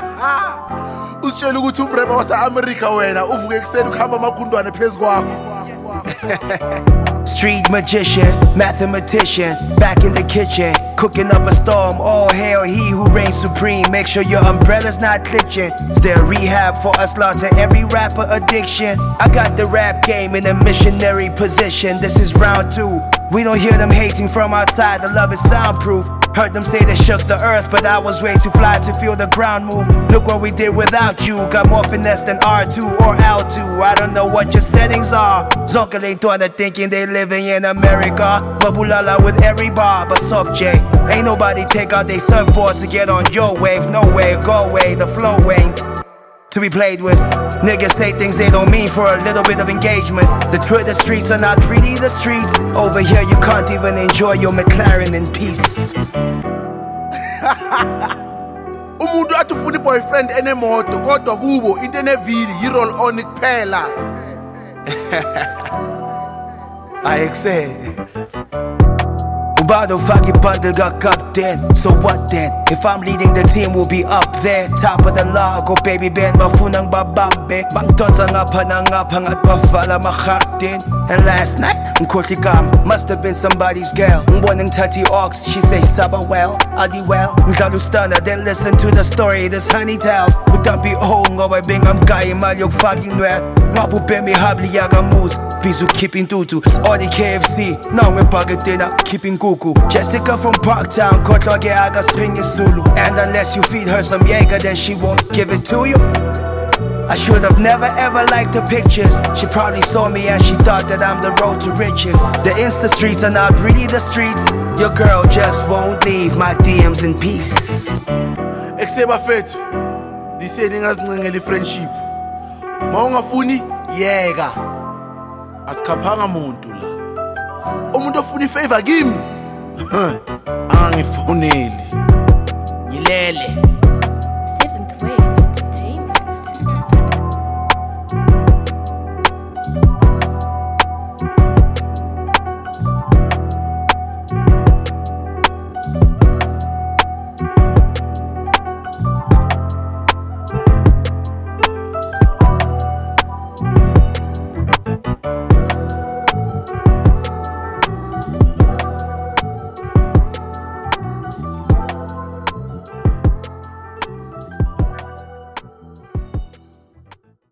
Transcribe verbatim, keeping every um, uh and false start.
Usitshela ukuthi umrapper wase-America wena uvuke ekuseni ukuhamba amagundwane phezu kwakho. Street magician, mathematician, back in the kitchen, cooking up a storm. All hail he who reigns supreme. Make sure your umbrella's not glitching. Is there rehab for a slaughter every rapper addiction? I got the rap game in a missionary position. This is round two. We don't hear them hating from outside. The love is soundproof. Heard them say they shook the earth, but I was way too fly to feel the ground move. Look what we did without you. Got more finesse than R two or L two. I don't know what your settings are. Zonkel ain't thought of thinking they living in America. Babulala with every bar, but sub J. Ain't nobody take out they surfboards to get on your wave. No way, go away, the flow ain't to be played with. Niggas say things they don't mean for a little bit of engagement. The Twitter streets are not really the streets. Over here you can't even enjoy your McLaren in peace. Umuntu athi ufuna boyfriend enemoto kodwa kubo into enevili yi-roll on kuphela. I excel. Ubado fucking bundle got cupped in. So what then? If I'm leading the team, we'll be up there. Top of the log, oh baby Ben, bafunang babambe. Bangtonsa nga pananga pangat bafala makhardin. And last night, Nkotlikam must have been somebody's girl. Mboneng Tati Ox, she say Saba well, Adi well. Nkalustana, then listen to the story this honey tells. Utampi oh ngoba bengam kaya malyok fucking well. Ngapu pemi habli yaga moves. Bizu keeping tutu. All the K F C, now we're dinner, keeping kuku. Jessica from Parktown, Kotloge aga swing Zulu. And unless you feed her some Jaeger, then she won't give it to you. I should have never ever liked the pictures. She probably saw me and she thought that I'm the road to riches. The Insta streets are not really the streets. Your girl just won't leave my D Ms in peace. Ekseba fethu, diseni ngazincengela friendship. Mawungafuni yeka. Asikhaphanga umuntu la. Umuntu ofuna ifavor kimi. Angifoneli. Ngilele.